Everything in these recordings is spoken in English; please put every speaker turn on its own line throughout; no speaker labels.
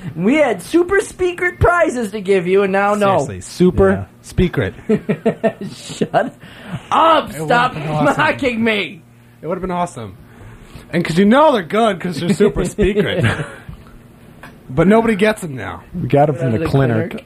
We had super secret prizes to give you, and now no.
Seriously, super secret.
Shut up! Stop mocking me!
It would have been awesome. And because you know they're good because they're super secret. But nobody gets them now.
We got them from the clinic.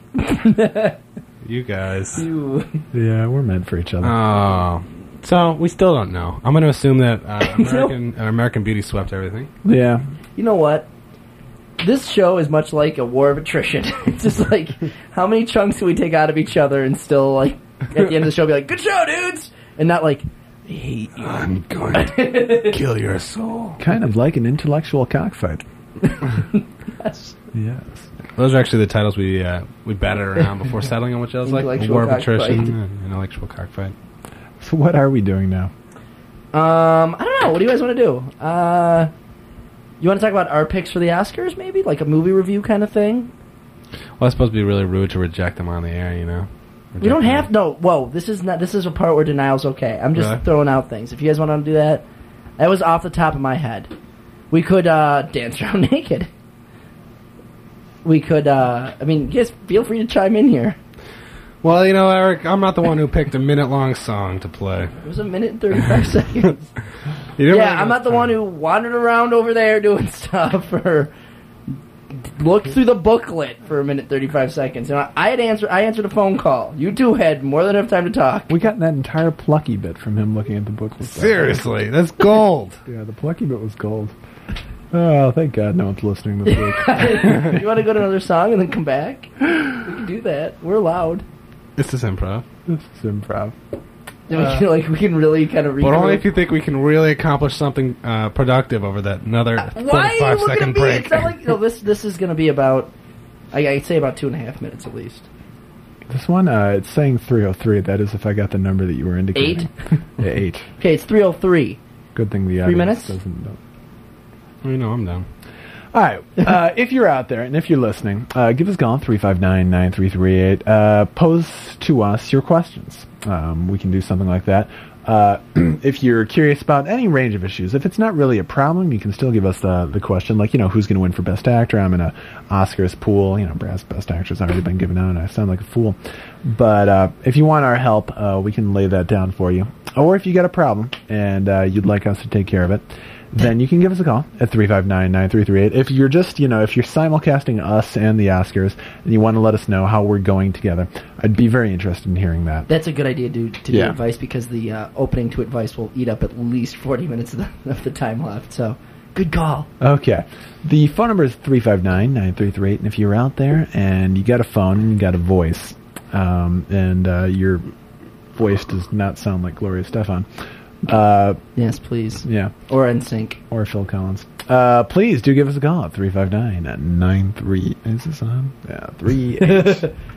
You guys.
Yeah, we're meant for each other.
Oh. So, we still don't know. I'm going to assume that American Beauty swept everything.
Yeah.
You know what? This show is much like a war of attrition. It's just like, how many chunks can we take out of each other and still, like, at the end of the show be like, good show, dudes! And not like, I hate you.
I'm going to kill your soul.
Kind of like an intellectual cockfight.
Yes.
Yes.
Those are actually the titles we batted around before settling on what else like. War of Attrition and Intellectual Cockfight.
So what are we doing now?
I don't know. What do you guys want to do? You want to talk about our picks for the Oscars, maybe? Like a movie review kind of thing?
Well, it's supposed to be really rude to reject them on the air, you know?
We don't have... No, whoa. This is a part where denial's okay. I'm just throwing out things. If you guys want to do that, that was off the top of my head. We could dance around naked. We could, I mean, guys, feel free to chime in here.
Well, you know, Eric, I'm not the one who picked a minute-long song to play.
It was a minute and 35 seconds.
Yeah,
I'm not the one who wandered around over there doing stuff or looked through the booklet for a minute 35 seconds. And I answered a phone call. You two had more than enough time to talk.
We got that entire Plucky bit from him looking at the booklet.
Seriously, that's gold.
Yeah, the Plucky bit was gold. Oh, thank God no one's listening this week.
You want to go to another song and then come back? We can do that. We're allowed.
This is improv.
This is improv.
We can really kind of...
But only if you think we can really accomplish something productive over that another 45-second break.
It's not like, this is going to be about... I'd say about 2.5 minutes at least.
This one, it's saying 3:03. That is if I got the number that you were indicating.
8?
Yeah, 8.
Okay, it's 3:03.
Good thing the
3 minutes?
doesn't know.
You know, I'm down.
All right. If you're out there and if you're listening, give us a call, 359-9338. Pose to us your questions. We can do something like that. If you're curious about any range of issues, if it's not really a problem, you can still give us the question, like, who's going to win for Best Actor? I'm in a Oscars pool. Brad's Best Actor's already been given out, and I sound like a fool. But if you want our help, we can lay that down for you. Or if you got a problem and you'd like us to take care of it, then you can give us a call at 359-9338. If you're just, if you're simulcasting us and the Oscars and you want to let us know how we're going together, I'd be very interested in hearing that.
That's a good idea to do advice, because the opening to advice will eat up at least 40 minutes of the time left. So, good call.
Okay. The phone number is 359-9338, and if you're out there and you got a phone and you got a voice, and your voice does not sound like Gloria Estefan,
yes, please.
Yeah.
Or NSYNC.
Or Phil Collins. Please do give us a call at 359-93... Is this on? Yeah, 38.